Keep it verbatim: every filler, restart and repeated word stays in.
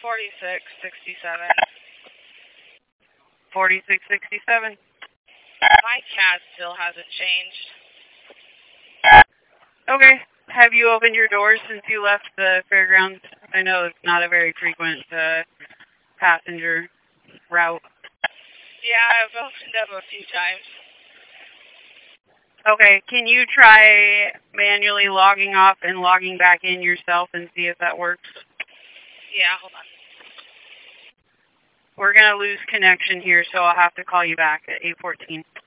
forty-six sixty-seven. forty-six sixty-seven. My cat still hasn't changed. Okay. Have you opened your doors since you left the fairgrounds? I know it's not a very frequent uh, passenger route. Yeah, I've opened up a few times. Okay, can you try manually logging off and logging back in yourself and see if that works? Yeah, hold on. We're going to lose connection here, so I'll have to call you back at eight fourteen.